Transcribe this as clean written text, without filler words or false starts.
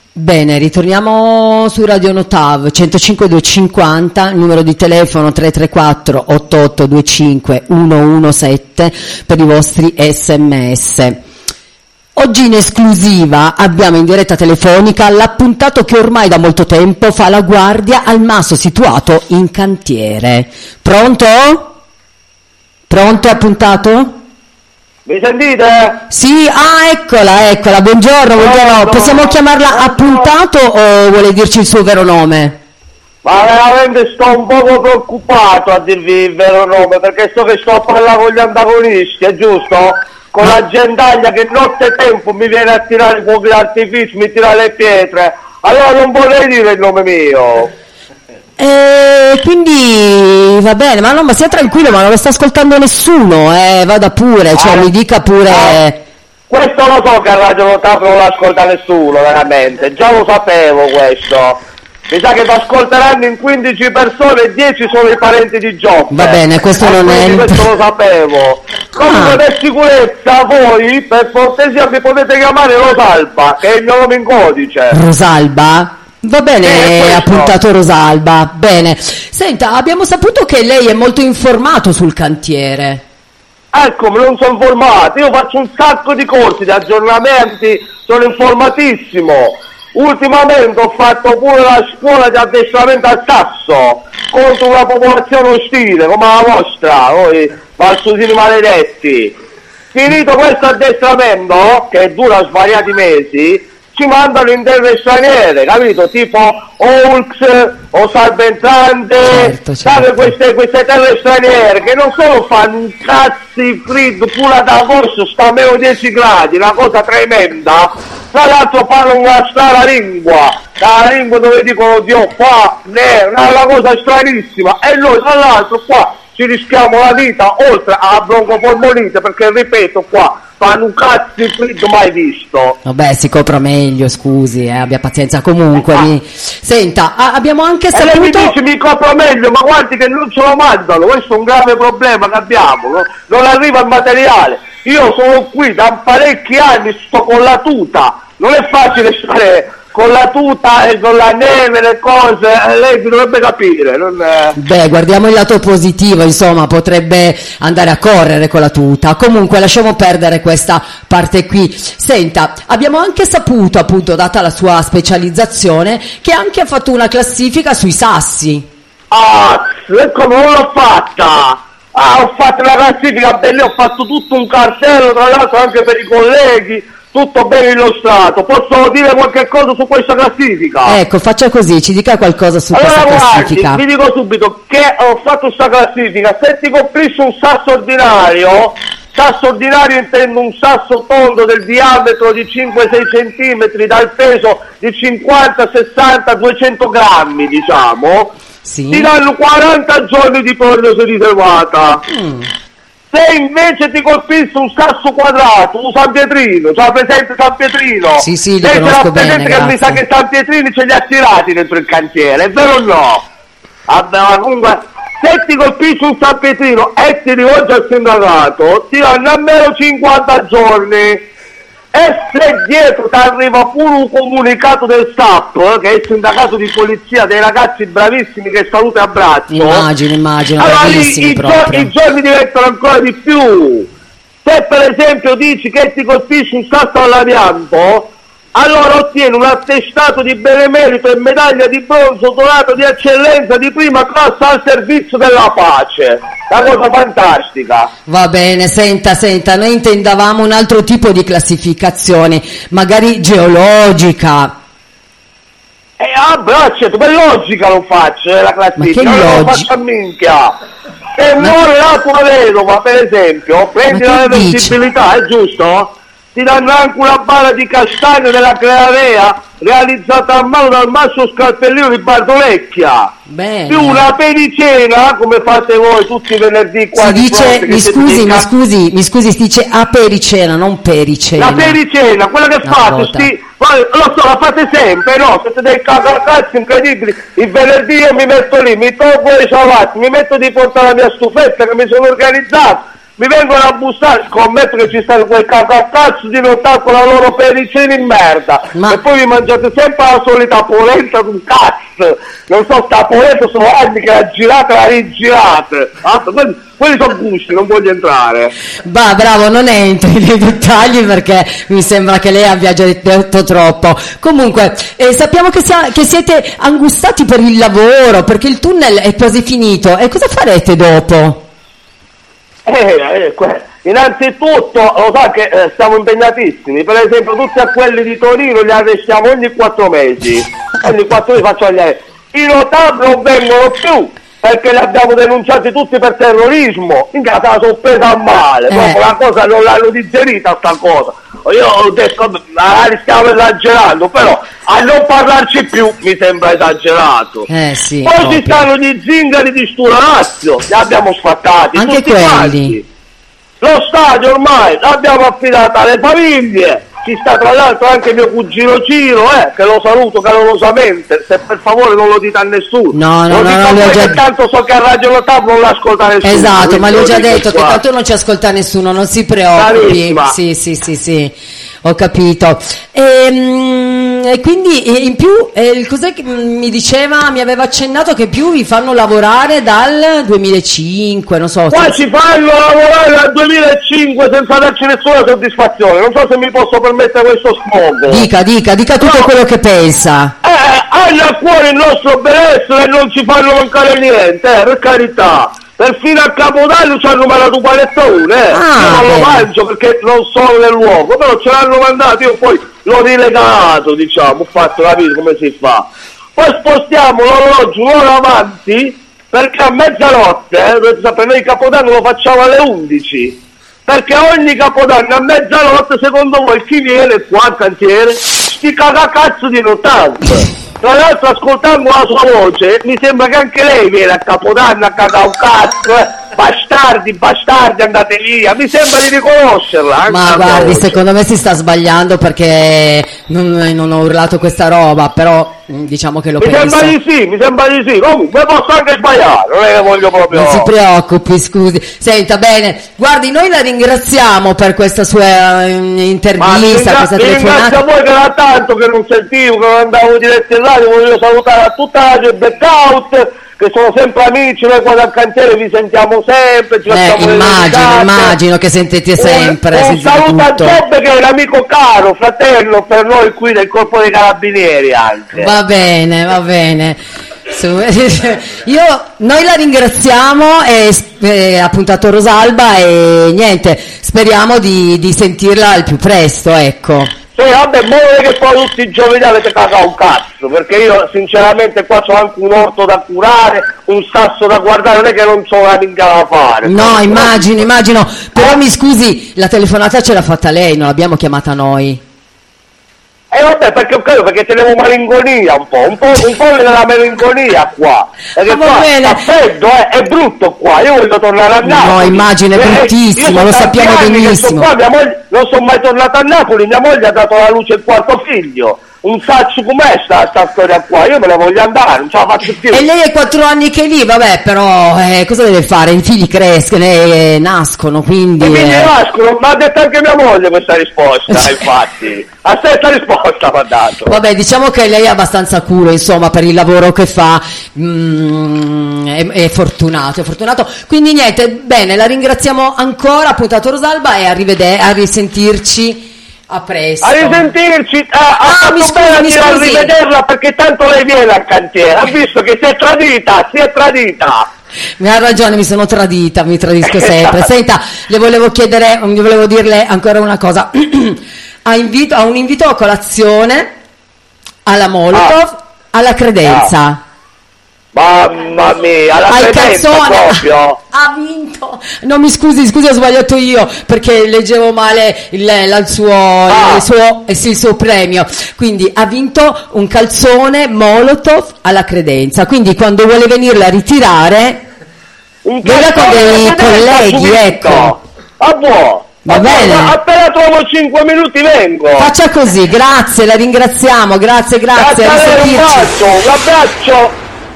Bene, ritorniamo su Radio Notav 105 250, il numero di telefono 334 8825 117 per i vostri sms. Oggi in esclusiva abbiamo in diretta telefonica l'appuntato che ormai da molto tempo fa la guardia al masso situato in cantiere. Pronto? Pronto, appuntato? Mi sentite? Sì, eccola, buongiorno. Possiamo chiamarla appuntato o vuole dirci il suo vero nome? Ma veramente sto un poco preoccupato a dirvi il vero nome, perché so che sto a parlare con gli antagonisti, è giusto? Con la gentaglia che notte tempo mi viene a tirare i fuochi d'artificio, mi tira le pietre, allora non vorrei dire il nome mio. Quindi va bene, ma sia tranquillo, ma non lo sta ascoltando nessuno, vada pure, cioè mi dica pure. Questo lo so che a Radio Notav non lo ascolta nessuno, veramente, già lo sapevo questo. Mi sa che lo ascolteranno in 15 persone e 10 sono i parenti di Giobbe. Va bene, questo non è. Questo lo sapevo. Comunque per sicurezza voi, per cortesia, mi potete chiamare Rosalba, che è il mio nome in codice. Rosalba? Va bene, appuntato Rosalba. Bene. Senta, abbiamo saputo che lei è molto informato sul cantiere. Ecco, me non sono informato. Io faccio un sacco di corsi, di aggiornamenti, sono informatissimo. Ultimamente ho fatto pure la scuola di addestramento al sasso contro una popolazione ostile come la vostra, voi falsosini maledetti. Finito questo addestramento, che dura svariati mesi, ci mandano in terre straniere, capito? Tipo Hulks o Salventante, certo. queste terre straniere che non solo fanno cazzi freddo pure da agosto, sta a meno 10 gradi, una cosa tremenda. Tra l'altro parlano una strana lingua, la lingua dove dicono Dio qua, una cosa stranissima, e noi tra l'altro qua ci rischiamo la vita oltre alla broncopolmonite, perché ripeto qua fanno un cazzo di freddo mai visto. Vabbè, si copra meglio, scusi, abbia pazienza. Comunque, senta, abbiamo anche saputo. E lei mi dice mi copro meglio, ma guardi che non ce lo mandano, questo è un grave problema che abbiamo, no? Non arriva il materiale. Io sono qui da parecchi anni, sto con la tuta, non è facile stare con la tuta e con la neve, le cose, lei dovrebbe capire. Beh, guardiamo il lato positivo, insomma, potrebbe andare a correre con la tuta. Comunque, lasciamo perdere questa parte qui. Senta, abbiamo anche saputo, appunto, data la sua specializzazione, che anche ha fatto una classifica sui sassi. Ecco, non l'ho fatta! Ho fatto la classifica bella, ho fatto tutto un cartello, tra l'altro anche per i colleghi, tutto ben illustrato. Posso dire qualche cosa su questa classifica? Ecco, faccia così, ci dica qualcosa su questa classifica. Guardi, vi dico subito che ho fatto questa classifica. Se ti colpisce un sasso ordinario intendo un sasso tondo del diametro di 5-6 centimetri, dal peso di 50, 60, 200 grammi, diciamo, sì. Ti danno 40 giorni di prognosi riservata. Se invece ti colpisce un sasso quadrato, un San Pietrino, c'ha presente San Pietrino? Sì, li conosco bene, che mi sa che San Pietrini ce li ha tirati dentro il cantiere, è vero o no? Vabbè, comunque, se ti colpisce un San Pietrino e ti rivolgi al sindacato, ti danno almeno 50 giorni. E se dietro ti arriva pure un comunicato del SAP, che è il sindacato di polizia dei ragazzi bravissimi che saluto e abbraccio, immagino, allora bravissimi proprio. I giorni diventano ancora di più. Se per esempio dici che ti colpisce un sasso all'amianto, allora ottieni un attestato di benemerito e medaglia di bronzo dorato di eccellenza di prima classe al servizio della pace. Una cosa fantastica. Va bene, senta, noi intendavamo un altro tipo di classificazione, magari geologica. Braccio, per logica lo faccio, la classifica, non lo faccio a minchia. Se muore la tua vedova, per esempio, prendi la reversibilità, è giusto? Ti danno anche una bara di castagno della Crearea realizzata a mano dal masso scalpellino di Bardolecchia. Bene. Più una pericena, come fate voi tutti i venerdì qua. Si dice, mi scusi, si dice apericena, non pericena. La pericena, quella che fate, lo so, la fate sempre, no? Siete dei cagacazzi incredibili. Il venerdì io mi metto lì, mi tolgo le ciabatte, mi metto di portare la mia stufetta che mi sono organizzato, mi vengono a bussare, scommetto che ci stanno quel cazzo di nottare con la loro penicina in merda, e poi vi mangiate sempre la solita polenta d'un cazzo, non so, sta polenta sono anni che la girate e la rigirate, quelli sono gusti, non voglio entrare. Bah, bravo, non entri nei dettagli perché mi sembra che lei abbia già detto troppo. Comunque, sappiamo che siete angustati per il lavoro, perché il tunnel è quasi finito, e cosa farete dopo? Innanzitutto lo sa che siamo impegnatissimi, per esempio tutti a quelli di Torino li arrestiamo ogni 4 mesi, faccio gli i notabili non vengono più perché li abbiamo denunciati tutti per terrorismo, in casa la sorpresa a male, dopo la cosa non l'hanno digerita sta cosa, io ho detto magari stiamo esagerando, però a non parlarci più mi sembra esagerato. Sì, poi proprio. ci stanno gli zingari di Sturalazio, li abbiamo sfattati anche tutti quelli quanti. Lo stadio ormai l'abbiamo affidato alle famiglie, ci sta tra l'altro anche mio cugino Ciro, che lo saluto calorosamente, se per favore non lo dite a nessuno. No, tanto so che a Radio Notab non l'ascolta nessuno. Esatto, ma le ho già detto qua. che tanto non ci ascolta nessuno, non si preoccupi. Carissima. Sì, ho capito. E quindi in più, cos'è che mi diceva, mi aveva accennato che più vi fanno lavorare dal 2005, non so. Qua ci fanno lavorare dal 2005 senza darci nessuna soddisfazione, non so se mi posso permettere questo sfogo. Dica tutto quello che pensa. Hanno a cuore il nostro benessere e non ci fanno mancare niente, per carità. Perfino a Capodanno ci hanno mandato un panettone, io non lo mangio perché non sono nel luogo, però ce l'hanno mandato, io poi l'ho rilegato, diciamo, ho fatto capire come si fa. Poi spostiamo l'orologio un'ora avanti, perché a mezzanotte, per noi Capodanno lo facciamo alle 11, perché ogni Capodanno a mezzanotte, secondo voi chi viene qua al cantiere? Sti cagacazzo di nottante. Tra l'altro, ascoltando la sua voce, mi sembra che anche lei viene a Capodanno a cagare un cazzo, bastardi, andate via, mi sembra di riconoscerla. Ma guardi, secondo me si sta sbagliando perché non ho urlato questa roba, però diciamo che lo penso. Mi sembra di sì, comunque posso anche sbagliare, non è che voglio proprio... Non si preoccupi, scusi. Senta, bene, guardi, noi la ringraziamo per questa sua intervista, questa telefonata. Ringrazio a voi che era tanto che non sentivo, che non andavo diretti in radio, voglio salutare a tutta la Radio Blackout, che sono sempre amici, noi qua dal cantiere vi sentiamo sempre, ci facciamo immagino che sentite sempre. Un saluto a Giobbe che è un amico caro, fratello per noi qui del Corpo dei Carabinieri anche. Va bene. Noi la ringraziamo e ha puntato Rosalba e niente, speriamo di sentirla al più presto, ecco. Vabbè, muore che poi tutti i giovani avete cagato un cazzo, perché io sinceramente qua c'ho anche un orto da curare, un sasso da guardare, non è che non so una minchia da fare. No, immagino, però mi scusi, la telefonata ce l'ha fatta lei, non l'abbiamo chiamata noi. Vabbè, perché ho capito, perché tenevo malinconia un po' della malinconia qua. Perché qua fa freddo, è brutto qua, io voglio tornare a Napoli. No, immagino, è bruttissimo, lo sappiamo benissimo. Qua, non sono mai tornato a Napoli, mia moglie ha dato alla luce il quarto figlio. Un sacco com'è sta storia qua, io me ne voglio andare, non ce la faccio più. E lei è 4 anni che è lì, vabbè, però cosa deve fare? I figli crescono, nascono, quindi... I figli nascono, ma ha detto anche mia moglie questa risposta, infatti. A stessa risposta mi ha dato. Vabbè, diciamo che lei ha abbastanza culo, insomma, per il lavoro che fa, è fortunato. Quindi niente, bene, la ringraziamo ancora, puntato Rosalba, e a risentirci. A presto. A risentirci, mi scusi. A rivederla perché tanto lei viene al cantiere, ha visto che si è tradita. Mi ha ragione, mi sono tradita, mi tradisco sempre. Senta, le volevo dirle ancora una cosa. A un invito a colazione alla Molotov, alla Credenza. Mamma mia, la Credenza proprio. Ha vinto. No, mi scusi, ho sbagliato io perché leggevo male il suo premio. Quindi ha vinto un calzone Molotov alla Credenza. Quindi quando vuole venirla a ritirare, venga con dei colleghi, ecco. Va bene. Appena trovo 5 minuti vengo. Faccia così, grazie, la ringraziamo, grazie. Un abbraccio.